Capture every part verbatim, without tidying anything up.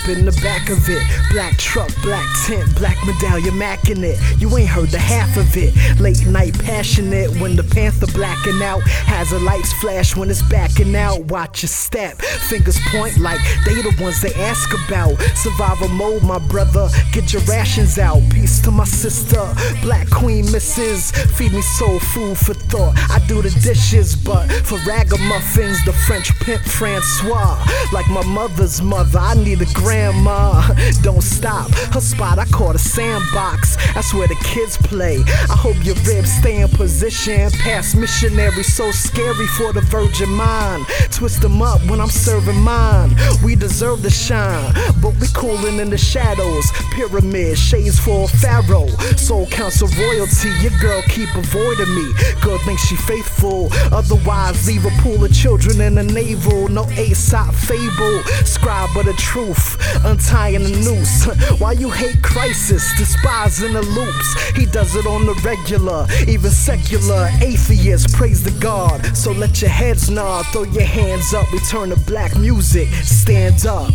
in the back of it. Black truck, black tent, black medallion macking it. You ain't heard the half of it. Late night passionate when the Panther blacking out. Hazard lights flash when it's backing out. Watch your step, fingers point like they the ones they ask about. Survival mode, my brother, get your rations out. Peace to my sister, Black Queen Missus Feed me soul food for thought. I do the dishes, but for ragamuffins, the French pimp Francois. Like my mother's mother, I need a grandma. Don't stop, her spot I call the sandbox. That's where the kids play. I hope your ribs stay in position. Past missionary, so scary for the virgin mind. Twist them up when I'm serving mine. We deserve to shine, but we cooling in the shadows. Pyramid, shades for a pharaoh. Soul council royalty, your girl keep avoiding me. Girl thinks she faithful, otherwise leave a pool of children in the navel. No Aesop fable, scribe of the truth, untying the noose. Why you hate crisis, despising the loops? He does it on the regular, even secular atheists praise the God. So let your heads nod, throw your hands up, return to black music, stand up.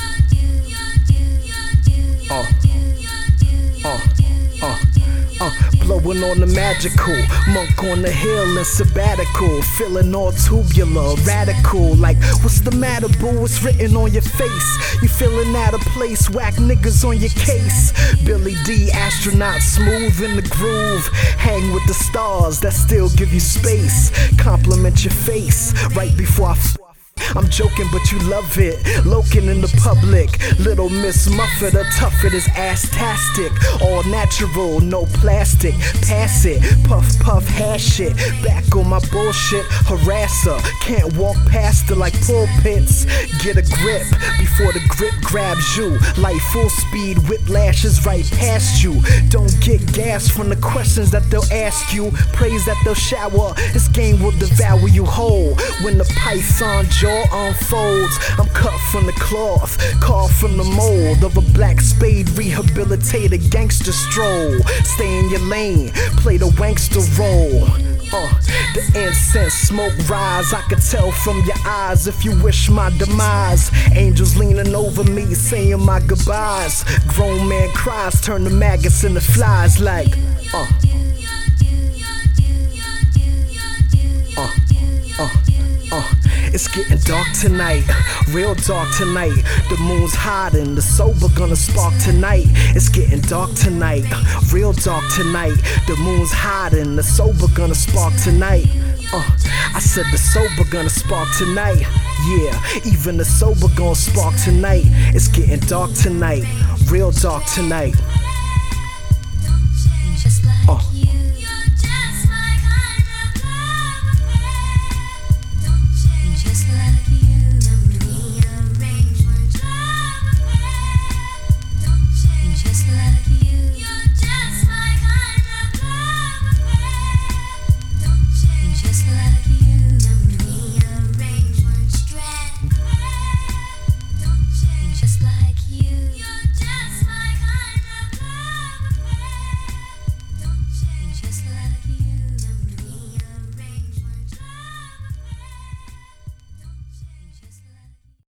Uh, uh, uh, uh, blowing on the magical, monk on the hill and sabbatical, feeling all tubular, radical. Like, what's the matter, boo? It's written on your face. You feeling out of place, whack niggas on your case. Billy D, astronaut, smooth in the groove. Hang with the stars that still give you space. Compliment your face right before I f I'm joking, but you love it. Lokin in the public, Little Miss Muffet, a tough it is ass-tastic. All natural, no plastic. Pass it, puff puff hash it. Back on my bullshit, harasser. Can't walk past it like pulpits. Get a grip before the grip grabs you. Like full speed, whiplashes right past you. Don't get gas from the questions that they'll ask you. Praise that they'll shower. This game will devour you whole. When the python jaw unfolds, I'm cut from the cloth, carved from the mold of a black spade, rehabilitated gangster stroll. Stay in your lane, play the wankster role. Uh, the incense smoke rise, I could tell from your eyes if you wish my demise. Angels leaning over me, saying my goodbyes. Grown man cries, turn the maggots into flies like, uh, uh, uh, uh. It's getting dark tonight, real dark tonight. The moon's hiding, the sober gonna spark tonight. It's getting dark tonight, real dark tonight. The moon's hiding, the sober gonna spark tonight. Uh, I said the sober gonna spark tonight. Yeah, even the sober gonna spark tonight. It's getting dark tonight, real dark tonight.